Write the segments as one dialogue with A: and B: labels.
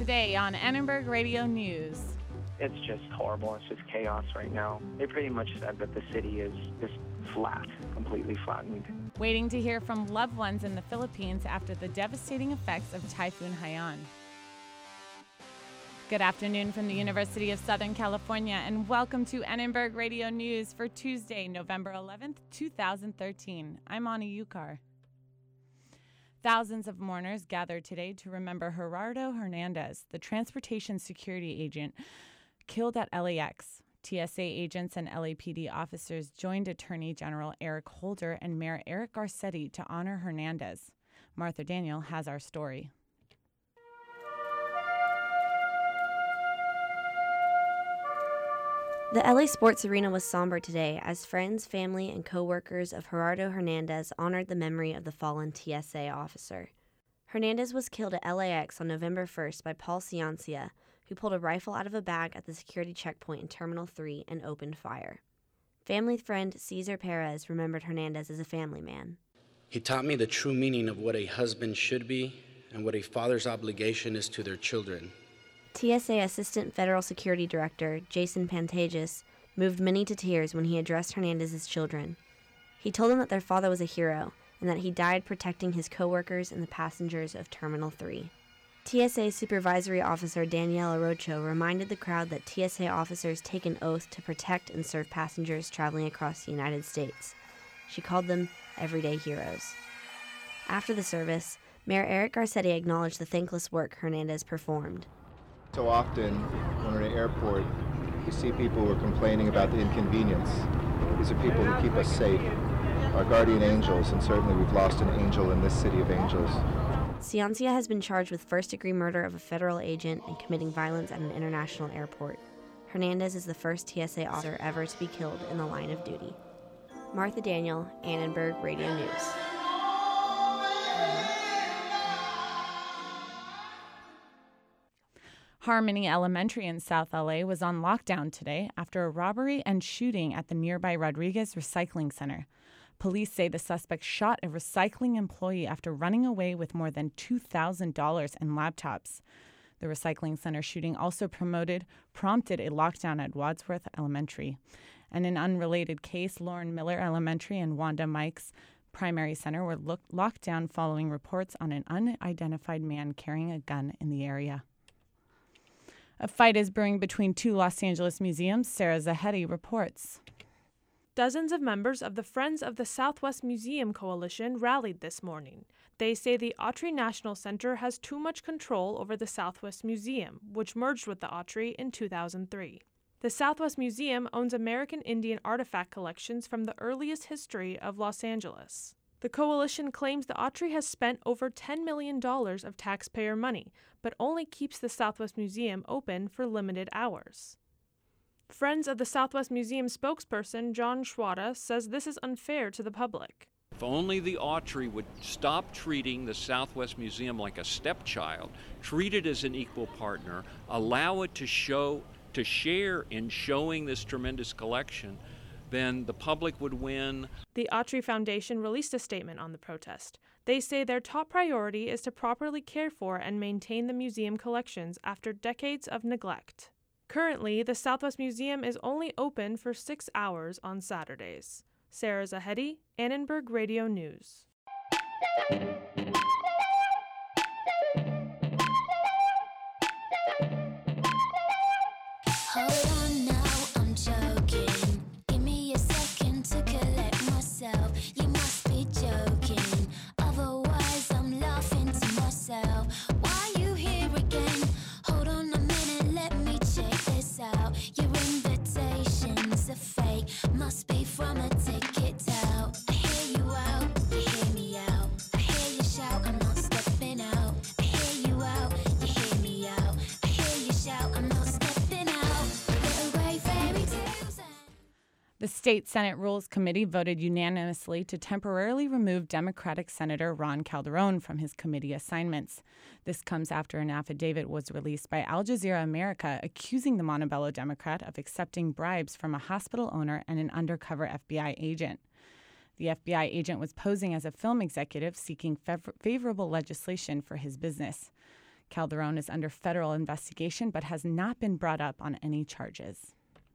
A: today on Annenberg Radio News.
B: It's just horrible. It's just chaos right now. They pretty much said that the city is just flat, completely flattened.
A: Waiting to hear from loved ones in the Philippines after the devastating effects of Typhoon Haiyan. Good afternoon from the University of Southern California, and welcome to Annenberg Radio News for Tuesday, November 11th, 2013. I'm Ani Ukar. Thousands of mourners gathered today to remember Gerardo Hernandez, the transportation security agent killed at LAX. TSA agents and LAPD officers joined Attorney General Eric Holder and Mayor Eric Garcetti to honor Hernandez. Martha Daniel has our story.
C: The LA Sports Arena was somber today as friends, family, and co-workers of Gerardo Hernandez honored the memory of the fallen TSA officer. Hernandez was killed at LAX on November 1st by Paul Ciancia, who pulled a rifle out of a bag at the security checkpoint in Terminal 3 and opened fire. Family friend Cesar Perez remembered Hernandez as a family man.
D: He taught me the true meaning of what a husband should be and what a father's obligation is to their children.
C: TSA Assistant Federal Security Director Jason Pantages moved many to tears when he addressed Hernandez's children. He told them that their father was a hero and that he died protecting his co-workers and the passengers of Terminal 3. TSA Supervisory Officer Danielle Arocho reminded the crowd that TSA officers take an oath to protect and serve passengers traveling across the United States. She called them everyday heroes. After the service, Mayor Eric Garcetti acknowledged the thankless work Hernandez performed.
E: So often, when we're at an airport, we see people who are complaining about the inconvenience. These are people who keep us safe, our guardian angels, and certainly we've lost an angel in this city of angels.
C: Ciancia has been charged with first-degree murder of a federal agent and committing violence at an international airport. Hernandez is the first TSA officer ever to be killed in the line of duty. Martha Daniel, Annenberg Radio News.
A: Harmony Elementary in South LA was on lockdown today after a robbery and shooting at the nearby Rodriguez Recycling Center. Police say the suspect shot a recycling employee after running away with more than $2,000 in laptops. The recycling center shooting also prompted a lockdown at Wadsworth Elementary. And in an unrelated case, Lauren Miller Elementary and Wanda Mike's Primary Center were locked down following reports on an unidentified man carrying a gun in the area. A fight is brewing between two Los Angeles museums, Sarah Zahedi reports.
F: Dozens of members of the Friends of the Southwest Museum Coalition rallied this morning. They say the Autry National Center has too much control over the Southwest Museum, which merged with the Autry in 2003. The Southwest Museum owns American Indian artifact collections from the earliest history of Los Angeles. The coalition claims the Autry has spent over $10 million of taxpayer money, but only keeps the Southwest Museum open for limited hours. Friends of the Southwest Museum spokesperson John Schwada says this is unfair to the public.
G: If only the Autry would stop treating the Southwest Museum like a stepchild, treat it as an equal partner, allow it to share in showing this tremendous collection, then the public would win.
F: The Autry Foundation released a statement on the protest. They say their top priority is to properly care for and maintain the museum collections after decades of neglect. Currently, the Southwest Museum is only open for 6 hours on Saturdays. Sarah Zahedi, Annenberg Radio News.
A: The State Senate Rules Committee voted unanimously to temporarily remove Democratic Senator Ron Calderon from his committee assignments. This comes after an affidavit was released by Al Jazeera America accusing the Montebello Democrat of accepting bribes from a hospital owner and an undercover FBI agent. The FBI agent was posing as a film executive seeking favorable legislation for his business. Calderon is under federal investigation but has not been brought up on any charges.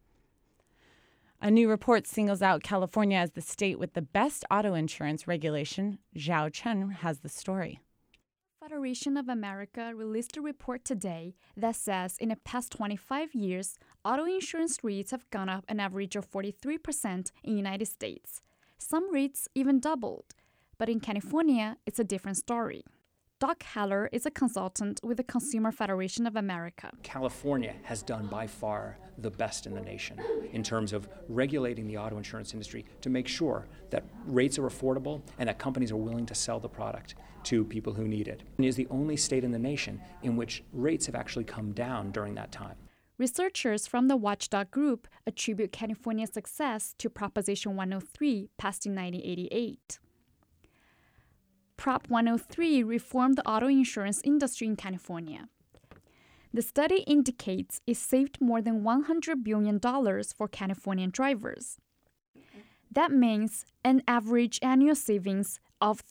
A: A new report singles out California as the state with the best auto insurance regulation. Zhao Chen has the story.
H: Federation of America released a report today that says in the past 25 years, auto insurance rates have gone up an average of 43% in the United States. Some rates even doubled. But in California, it's a different story. Doc Haller is a consultant with the Consumer Federation of America.
I: California has done by far the best in the nation in terms of regulating the auto insurance industry to make sure that rates are affordable and that companies are willing to sell the product to people who need it. It is the only state in the nation in which rates have actually come down during that time.
H: Researchers from the Watchdog Group attribute California's success to Proposition 103, passed in 1988. Prop 103 reformed the auto insurance industry in California. The study indicates it saved more than $100 billion for Californian drivers. That means an average annual savings of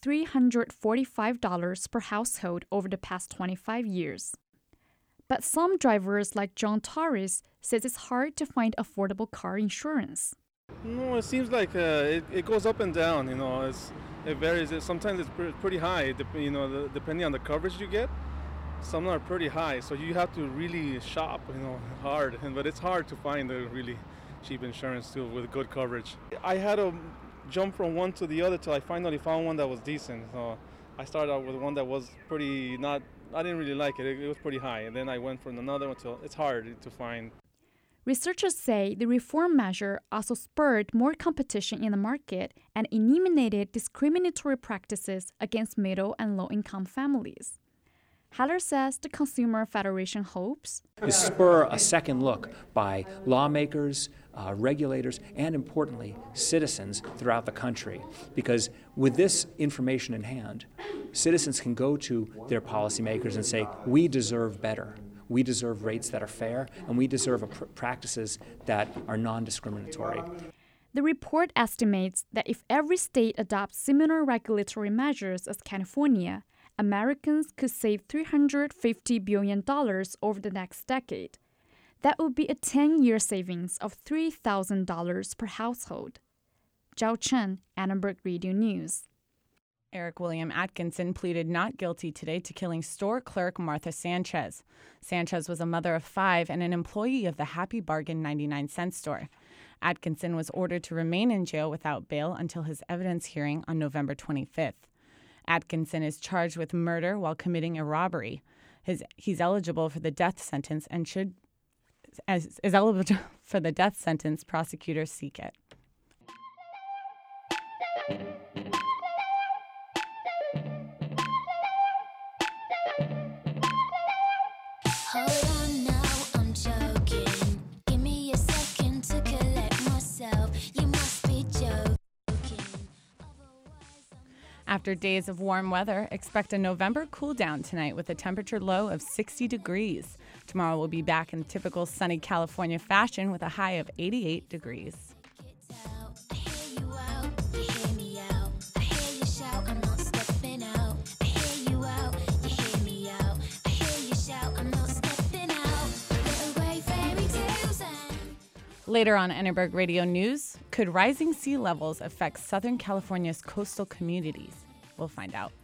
H: $345 per household over the past 25 years. But some drivers, like John Torres, says it's hard to find affordable car insurance.
J: No, it seems like it goes up and down. It varies. Sometimes it's pretty high, depending on the coverage you get. Some are pretty high, so you have to really shop, hard. But it's hard to find a really cheap insurance too with good coverage. I had to jump from one to the other till I finally found one that was decent. So I started out with one that was pretty not. I didn't really like it. It was pretty high, and then I went for another one till it's hard to find.
H: Researchers say the reform measure also spurred more competition in the market and eliminated discriminatory practices against middle and low-income families. Haller says the Consumer Federation hopes
I: to spur a second look by lawmakers, regulators, and importantly, citizens throughout the country. Because with this information in hand, citizens can go to their policymakers and say, we deserve better. We deserve rates that are fair, and we deserve practices that are non-discriminatory.
H: The report estimates that if every state adopts similar regulatory measures as California, Americans could save $350 billion over the next decade. That would be a 10-year savings of $3,000 per household. Zhao Chen, Annenberg Radio News.
A: Eric William Atkinson pleaded not guilty today to killing store clerk Martha Sanchez. Sanchez was a mother of 5 and an employee of the Happy Bargain 99-cent store. Atkinson was ordered to remain in jail without bail until his evidence hearing on November 25th. Atkinson is charged with murder while committing a robbery. He's eligible for the death sentence and is eligible for the death sentence. Prosecutors seek it.
K: Hold on now, I'm joking. Give me a second to collect myself. You must be joking.
A: After days of warm weather, expect a November cool down tonight with a temperature low of 60 degrees. Tomorrow we'll be back in typical sunny California fashion with a high of 88 degrees. Later on Annenberg Radio News, could rising sea levels affect Southern California's coastal communities? We'll find out.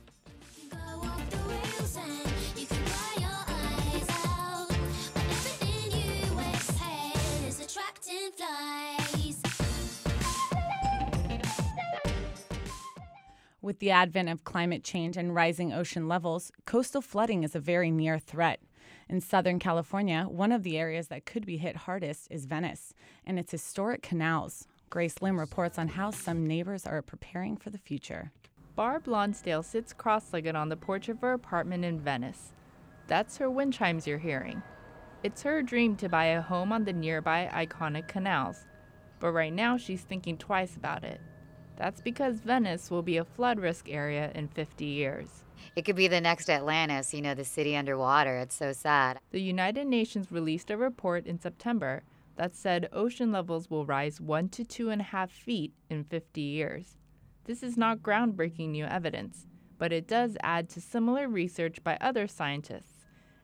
A: With the advent of climate change and rising ocean levels, coastal flooding is a very near threat. In Southern California, one of the areas that could be hit hardest is Venice and its historic canals. Grace Lim reports on how some neighbors are preparing for the future.
L: Barb Lonsdale sits cross-legged on the porch of her apartment in Venice. That's her wind chimes you're hearing. It's her dream to buy a home on the nearby iconic canals, but right now she's thinking twice about it. That's because Venice will be a flood risk area in 50 years.
M: It could be the next Atlantis, the city underwater. It's so sad.
L: The United Nations released a report in September that said ocean levels will rise 1 to 2.5 feet in 50 years. This is not groundbreaking new evidence, but it does add to similar research by other scientists,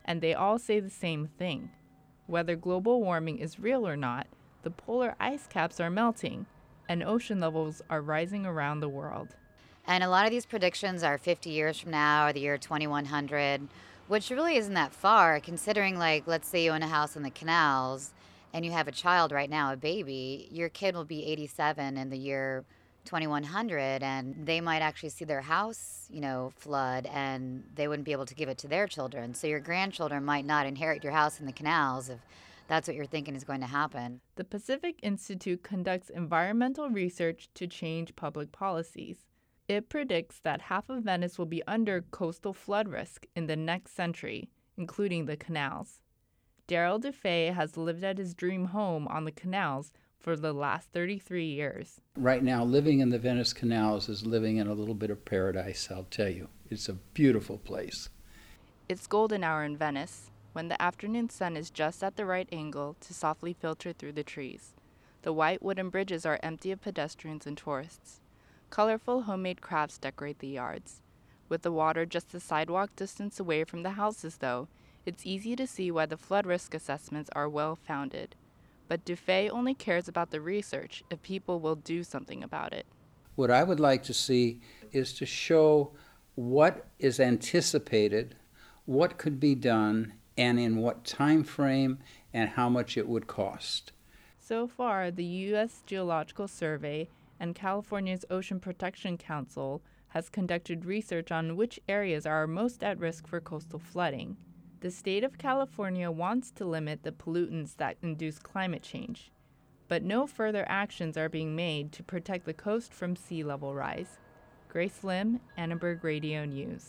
L: and they all say the same thing. Whether global warming is real or not, the polar ice caps are melting, and ocean levels are rising around the world.
M: And a lot of these predictions are 50 years from now or the year 2100, which really isn't that far, considering, like, let's say you own a house in the canals and you have a child right now, a baby, your kid will be 87 in the year 2100, and they might actually see their house, flood, and they wouldn't be able to give it to their children. So your grandchildren might not inherit your house in the canals if that's what you're thinking is going to happen.
L: The Pacific Institute conducts environmental research to change public policies. It predicts that half of Venice will be under coastal flood risk in the next century, including the canals. Daryl DeFay has lived at his dream home on the canals for the last 33 years.
N: Right now, living in the Venice canals is living in a little bit of paradise, I'll tell you. It's a beautiful place.
L: It's golden hour in Venice, when the afternoon sun is just at the right angle to softly filter through the trees. The white wooden bridges are empty of pedestrians and tourists. Colorful homemade crafts decorate the yards. With the water just a sidewalk distance away from the houses, though, it's easy to see why the flood risk assessments are well-founded. But DeFay only cares about the research if people will do something about it.
N: What I would like to see is to show what is anticipated, what could be done, and in what time frame, and how much it would cost.
L: So far, the U.S. Geological Survey and California's Ocean Protection Council has conducted research on which areas are most at risk for coastal flooding. The state of California wants to limit the pollutants that induce climate change, but no further actions are being made to protect the coast from sea level rise. Grace Lim, Annenberg Radio News.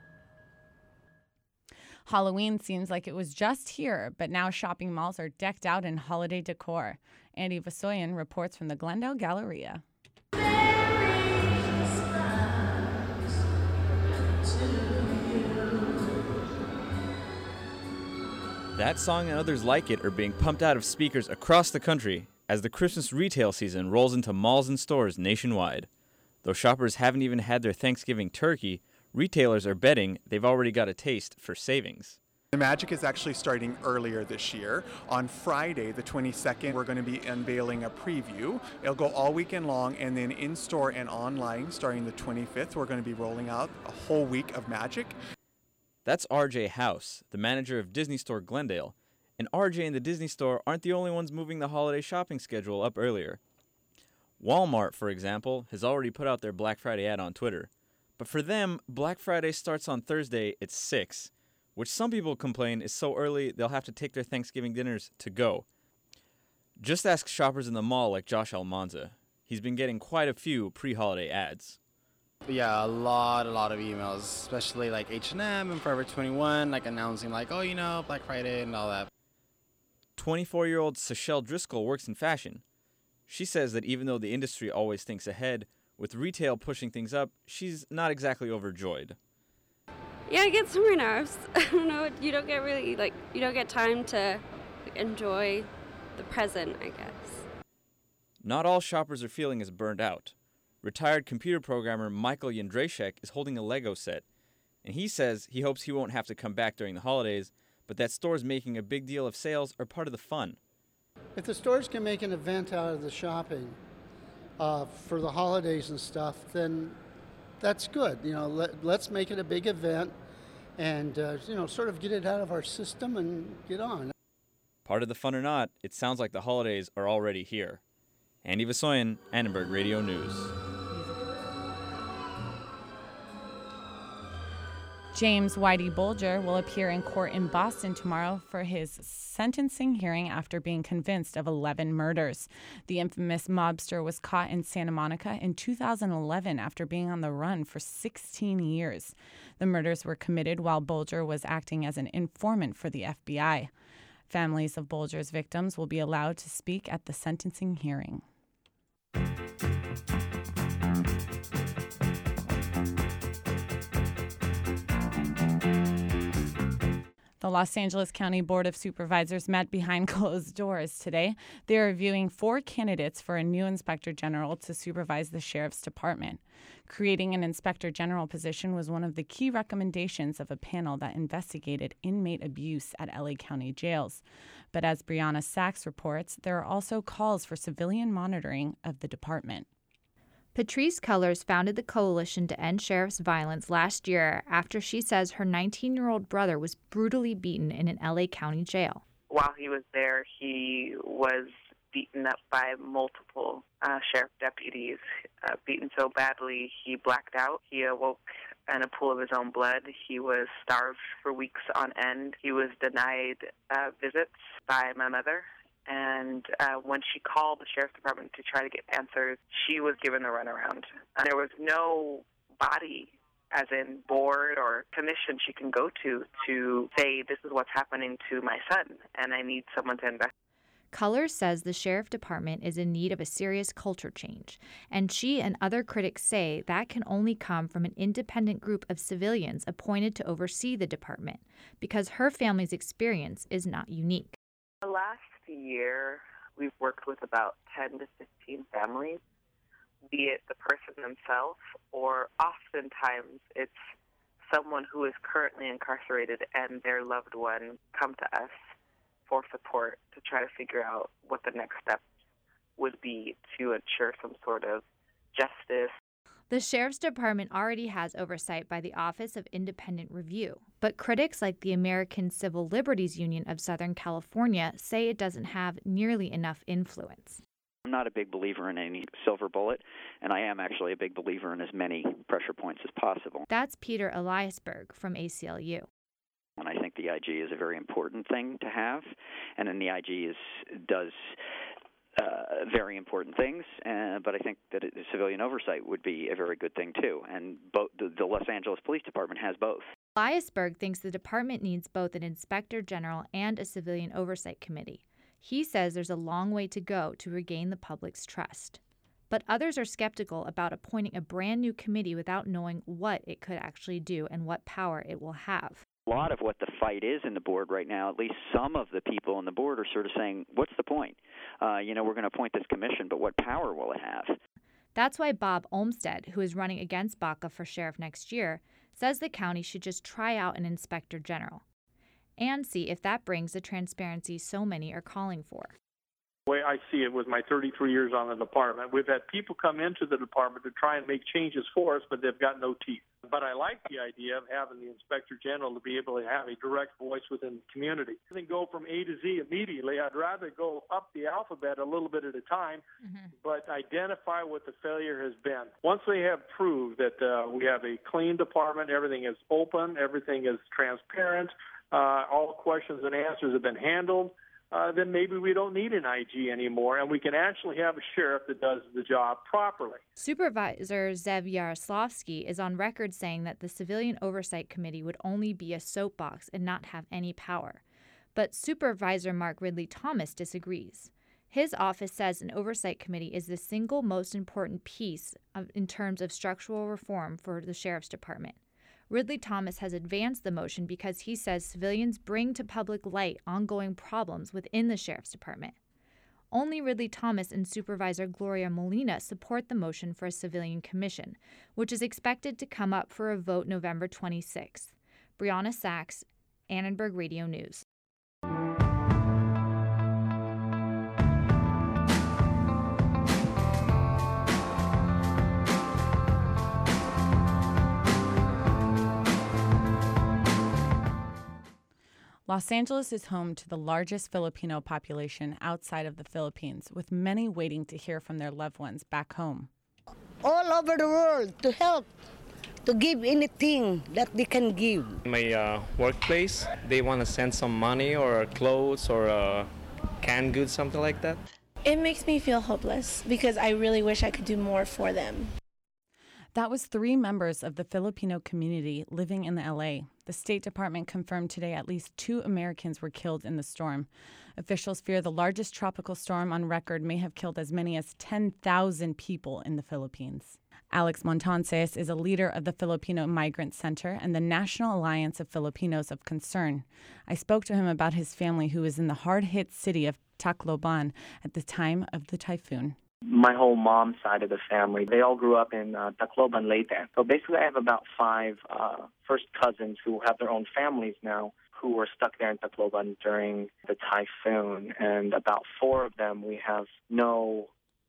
A: Halloween seems like it was just here, but now shopping malls are decked out in holiday decor. Andy Vasoyan reports from the Glendale Galleria.
O: That song and others like it are being pumped out of speakers across the country as the Christmas retail season rolls into malls and stores nationwide. Though shoppers haven't even had their Thanksgiving turkey, retailers are betting they've already got a taste for savings.
P: The Magic is actually starting earlier this year. On Friday, the 22nd, we're going to be unveiling a preview. It'll go all weekend long, and then in-store and online, starting the 25th, we're going to be rolling out a whole week of Magic.
O: That's RJ House, the manager of Disney Store Glendale. And RJ and the Disney Store aren't the only ones moving the holiday shopping schedule up earlier. Walmart, for example, has already put out their Black Friday ad on Twitter. But for them, Black Friday starts on Thursday at 6, which some people complain is so early they'll have to take their Thanksgiving dinners to go. Just ask shoppers in the mall like Josh Almanza. He's been getting quite a few pre-holiday ads.
Q: Yeah, a lot of emails, especially like H&M and Forever 21, like announcing like, oh, Black Friday and all that.
O: 24-year-old Sachelle Driscoll works in fashion. She says that even though the industry always thinks ahead, with retail pushing things up, she's not exactly overjoyed.
R: Yeah, it gets on my nerves. I don't know, you don't get time to enjoy the present, I guess.
O: Not all shoppers are feeling as burned out. Retired computer programmer Michael Yandrashek is holding a Lego set, and he says he hopes he won't have to come back during the holidays, but that stores making a big deal of sales are part of the fun.
S: If the stores can make an event out of the shopping for the holidays and stuff, then that's good. Let's make it a big event and, sort of get it out of our system and get on.
O: Part of the fun or not, it sounds like the holidays are already here. Andy Vasoyan, Annenberg Radio News.
A: James Whitey Bulger will appear in court in Boston tomorrow for his sentencing hearing after being convinced of 11 murders. The infamous mobster was caught in Santa Monica in 2011 after being on the run for 16 years. The murders were committed while Bulger was acting as an informant for the FBI. Families of Bulger's victims will be allowed to speak at the sentencing hearing. The Los Angeles County Board of Supervisors met behind closed doors today. They are reviewing 4 candidates for a new inspector general to supervise the sheriff's department. Creating an inspector general position was one of the key recommendations of a panel that investigated inmate abuse at LA County jails. But as Brianna Sachs reports, there are also calls for civilian monitoring of the department.
T: Patrice Cullors founded the Coalition to End Sheriff's Violence last year after she says her 19-year-old brother was brutally beaten in an LA County jail.
U: While he was there, he was beaten up by multiple sheriff deputies, beaten so badly he blacked out. He awoke in a pool of his own blood. He was starved for weeks on end. He was denied visits by my mother. And when she called the sheriff's department to try to get answers, she was given the runaround. And there was no body, as in board or commission, she can go to say, this is what's happening to my son, and I need someone to investigate.
T: Cullors says the sheriff department is in need of a serious culture change, and she and other critics say that can only come from an independent group of civilians appointed to oversee the department, because her family's experience is not unique.
U: The last year, we've worked with about 10 to 15 families, be it the person themselves or oftentimes it's someone who is currently incarcerated and their loved one come to us for support to try to figure out what the next steps would be to ensure some sort of justice.
T: The Sheriff's Department already has oversight by the Office of Independent Review, but critics like the American Civil Liberties Union of Southern California say it doesn't have nearly enough influence.
V: I'm not a big believer in any silver bullet, and I am actually a big believer in as many pressure points as possible.
T: That's Peter Eliasberg from ACLU.
V: And I think the IG is a very important thing to have, and then the IG does very important things, but I think that civilian oversight would be a very good thing too, and the Los Angeles Police Department has both.
T: Eliasberg thinks the department needs both an inspector general and a civilian oversight committee. He says there's a long way to go to regain the public's trust. But others are skeptical about appointing a brand new committee without knowing what it could actually do and what power it will have.
V: A lot of what the fight is in the board right now, at least some of the people on the board are sort of saying, what's the point? We're going to appoint this commission, but what power will it have?
T: That's why Bob Olmsted, who is running against Baca for sheriff next year, says the county should just try out an inspector general and see if that brings the transparency so many are calling for.
W: The way I see it with my 33 years on the department, we've had people come into the department to try and make changes for us, but they've got no teeth. But I like the idea of having the inspector general to be able to have a direct voice within the community. I think go from A to Z immediately. I'd rather go up the alphabet a little bit at a time, but identify what the failure has been. Once we have proved that we have a clean department, everything is open, everything is transparent, all questions and answers have been handled, then maybe we don't need an IG anymore, and we can actually have a sheriff that does the job properly.
T: Supervisor Zev Yaroslavsky is on record saying that the Civilian Oversight Committee would only be a soapbox and not have any power. But Supervisor Mark Ridley Thomas disagrees. His office says an oversight committee is the single most important piece in terms of structural reform for the Sheriff's Department. Ridley Thomas has advanced the motion because he says civilians bring to public light ongoing problems within the Sheriff's Department. Only Ridley Thomas and Supervisor Gloria Molina support the motion for a civilian commission, which is expected to come up for a vote November 26th. Brianna Sachs, Annenberg Radio News.
A: Los Angeles is home to the largest Filipino population outside of the Philippines, with many waiting to hear from their loved ones back home.
X: All over the world to help, to give anything that they can give.
Y: My workplace, they want to send some money or clothes or canned goods, something like that.
Z: It makes me feel hopeless because I really wish I could do more for them.
A: That was 3 members of the Filipino community living in the LA. The State Department confirmed today at least 2 Americans were killed in the storm. Officials fear the largest tropical storm on record may have killed as many as 10,000 people in the Philippines. Alex Montances is a leader of the Filipino Migrant Center and the National Alliance of Filipinos of Concern. I spoke to him about his family who was in the hard-hit city of Tacloban at the time of the typhoon.
B: My whole mom's side of the family, they all grew up in Tacloban, Leyte. So basically I have about 5 first cousins who have their own families now who were stuck there in Tacloban during the typhoon. And about 4 of them, we have no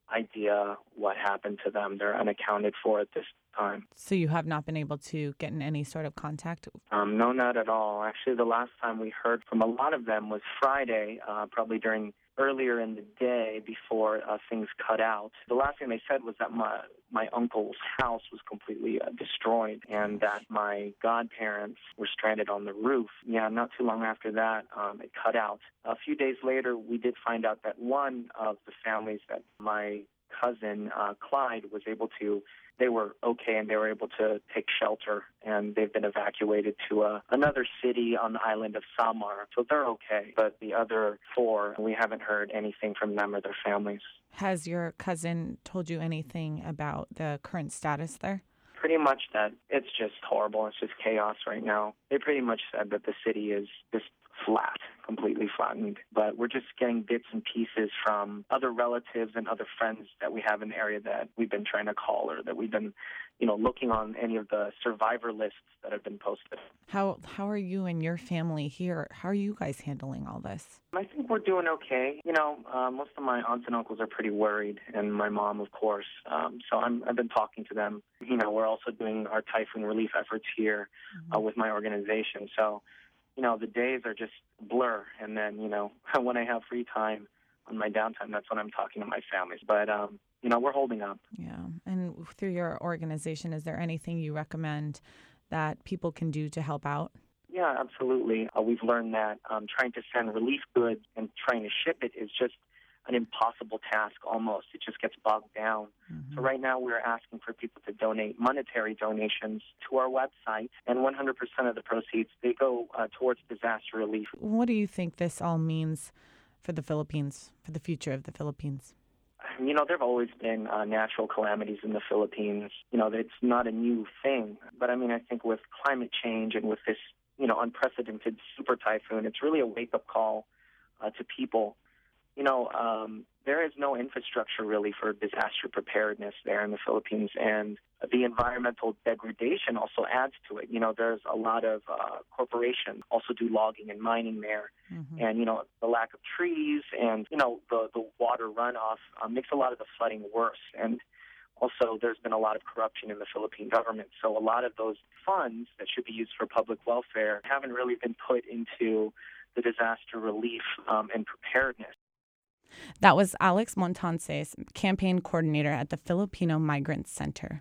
B: idea what happened to them. They're unaccounted for at this time.
A: So you have not been able to get in any sort of contact?
B: No, not at all. Actually, the last time we heard from a lot of them was Friday, probably earlier in the day before things cut out. The last thing they said was that my uncle's house was completely destroyed and that my godparents were stranded on the roof. Yeah, not too long after that, it cut out. A few days later, we did find out that one of the families that my cousin, Clyde, was able to, they were okay and they were able to take shelter, and they've been evacuated to another city on the island of Samar. So they're okay. But the other 4, we haven't heard anything from them or their families.
A: Has your cousin told you anything about the current status there?
B: Pretty much that it's just horrible. It's just chaos right now. They pretty much said that the city is just flat, completely flattened. But we're just getting bits and pieces from other relatives and other friends that we have in the area that we've been trying to call or that we've been, looking on any of the survivor lists that have been posted.
A: How are you and your family here? How are you guys handling all this?
B: I think we're doing okay. Most of my aunts and uncles are pretty worried, and my mom, of course. So I've been talking to them. We're also doing our typhoon relief efforts here with my organization. So, the days are just blur. And then, when I have free time on my downtime, that's when I'm talking to my families. But, we're holding up.
A: Yeah. And through your organization, is there anything you recommend that people can do to help out?
B: Yeah, absolutely. We've learned that trying to send relief goods and trying to ship it is just an impossible task almost. It just gets bogged down. So right now we're asking for people to donate monetary donations to our website, and 100% of the proceeds, they go towards disaster relief.
A: What do you think this all means for the Philippines, for the future of the Philippines?
B: There have always been natural calamities in the Philippines. It's not a new thing. But, I think with climate change and with this, unprecedented super typhoon, it's really a wake-up call to people. There is no infrastructure really for disaster preparedness there in the Philippines, and the environmental degradation also adds to it. There's a lot of corporations also do logging and mining there, and, the lack of trees and, the water runoff makes a lot of the flooding worse. And also, there's been a lot of corruption in the Philippine government, so a lot of those funds that should be used for public welfare haven't really been put into the disaster relief and preparedness.
A: That was Alex Montances, campaign coordinator at the Filipino Migrant Center.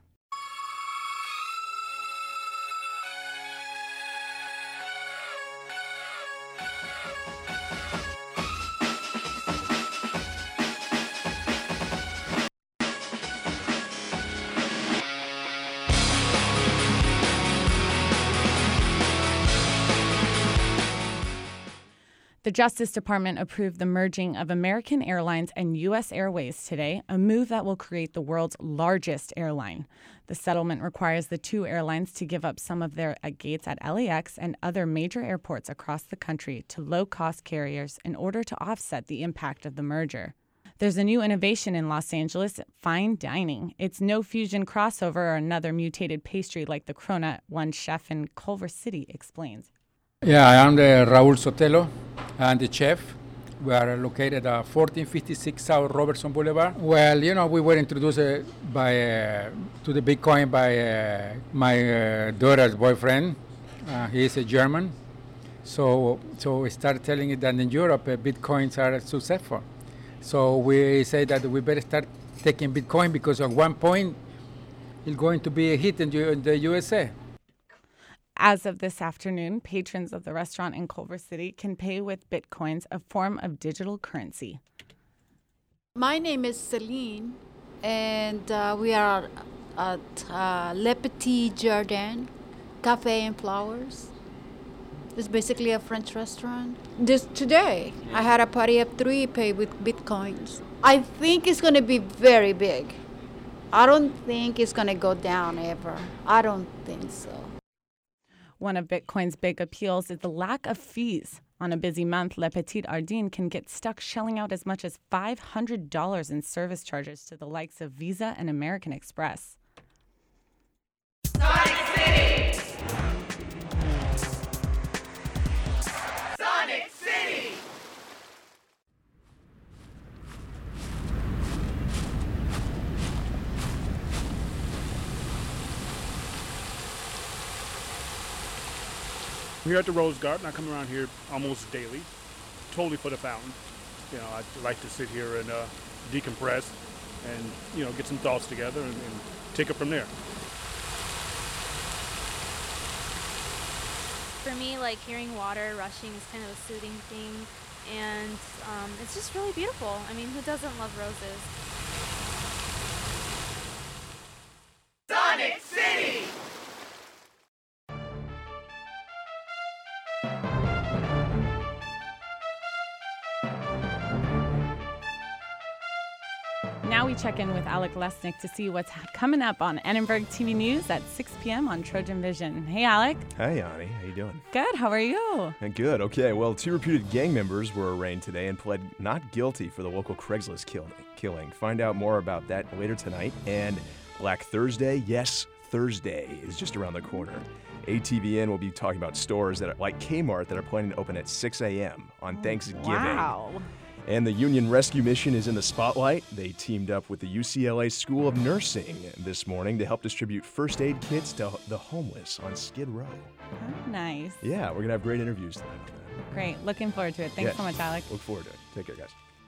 A: The Justice Department approved the merging of American Airlines and U.S. Airways today, a move that will create the world's largest airline. The settlement requires the 2 airlines to give up some of their gates at LAX and other major airports across the country to low-cost carriers in order to offset the impact of the merger. There's a new innovation in Los Angeles, fine dining. It's no fusion crossover or another mutated pastry like the Cronut, one chef in Culver City explains.
C: Yeah, I am the Raul Sotelo. I'm the chef. We are located at 1456 South Robertson Boulevard. Well, we were introduced to the Bitcoin by my daughter's boyfriend. He is a German. So we started telling it that in Europe, Bitcoins are successful. So we say that we better start taking Bitcoin because at one point it's going to be a hit in the USA.
A: As of this afternoon, patrons of the restaurant in Culver City can pay with Bitcoins, a form of digital currency.
D: My name is Celine, and we are at Le Petit Jardin Cafe and Flowers. It's basically a French restaurant. Just today, I had a party of 3 paid with Bitcoins. I think it's going to be very big. I don't think it's going to go down ever. I don't think so.
A: One of Bitcoin's big appeals is the lack of fees. On a busy month, Le Petit Ardin can get stuck shelling out as much as $500 in service charges to the likes of Visa and American Express.
E: Sonic City! Sonic City!
F: We're here at the Rose Garden. I come around here almost daily, totally for the fountain. You know, I like to sit here and decompress and, you know, get some thoughts together and take it from there.
G: For me, like hearing water rushing is kind of a soothing thing, and it's just really beautiful. I mean, who doesn't love roses?
E: Sonic City!
A: Now we check in with Alec Lesnick to see what's coming up on Edinburgh TV News at 6 p.m. on Trojan Vision. Hey, Alec.
H: Hey, Ani. How you doing?
A: Good. How are you?
H: Good. Okay. Well, 2 reputed gang members were arraigned today and pled not guilty for the local Craigslist killing. Find out more about that later tonight. And Black Thursday, yes, Thursday is just around the corner. ATVN will be talking about stores that are like Kmart that are planning to open at 6 a.m. on Thanksgiving.
A: Wow.
H: And the Union Rescue Mission is in the spotlight. They teamed up with the UCLA School of Nursing this morning to help distribute first aid kits to the homeless on Skid Row.
A: Oh, nice.
H: Yeah, we're going to have great interviews tonight on that.
A: Great. Looking forward to it. Thanks so much, Alec.
H: Look forward to it. Take care, guys.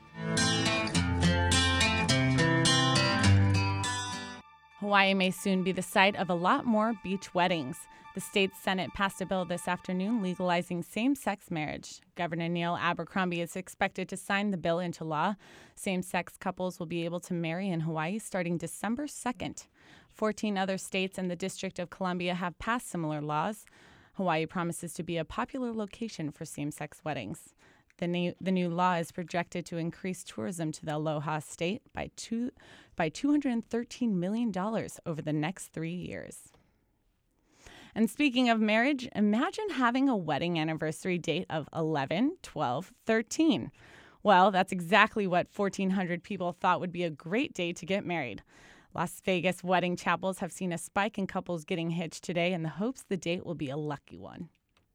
A: Hawaii may soon be the site of a lot more beach weddings. The state's Senate passed a bill this afternoon legalizing same-sex marriage. Governor Neil Abercrombie is expected to sign the bill into law. Same-sex couples will be able to marry in Hawaii starting December 2nd. 14 other states and the District of Columbia have passed similar laws. Hawaii promises to be a popular location for same-sex weddings. The new law is projected to increase tourism to the Aloha State by $213 million over the next 3 years. And speaking of marriage, imagine having a wedding anniversary date of 11, 12, 13. Well, that's exactly what 1,400 people thought would be a great day to get married. Las Vegas wedding chapels have seen a spike in couples getting hitched today in the hopes the date will be a lucky one.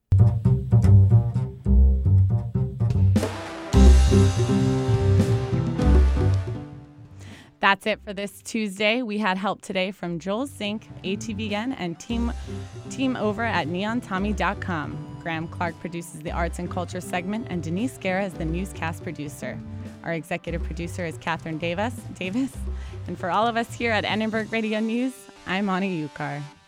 A: That's it for this Tuesday. We had help today from Joel Zink, ATVN, and team over at neontommy.com. Graham Clark produces the arts and culture segment, and Denise Guerra is the newscast producer. Our executive producer is Catherine Davis. And for all of us here at Edinburgh Radio News, I'm Ani Ukar.